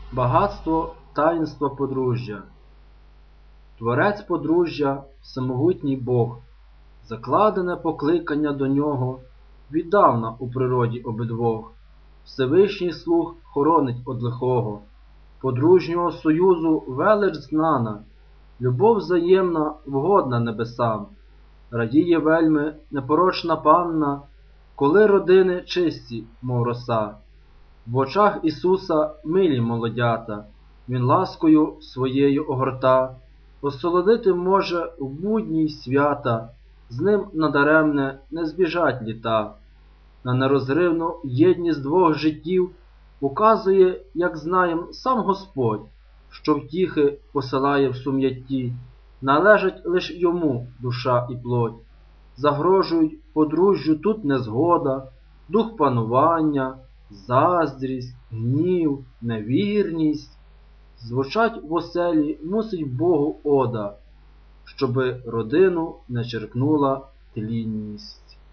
Багатство таїнства подружжя. Творець подружжя – всемогутній Бог, закладене покликання до нього віддавна у природі обидвох. Всевишній слух хоронить од лихого, подружнього союзу велич знана, любов взаємна вгодна небесам. Радіє вельми непорочна панна, коли родини чисті, мов роса. В очах Ісуса милі молодята, Він ласкою своєю огорта, осолодити може в будні й свята, з ним надаремне не збіжать літа. На нерозривну єдність двох життів указує, як знаєм, сам Господь, що втіхи посилає в сум'ятті, належать лиш йому душа і плоть. Загрожують подружжю тут незгода, дух панування, заздрість, гнів, невірність. Звучать в оселі мусить Богу ода, щоби родину не черкнула тлінність.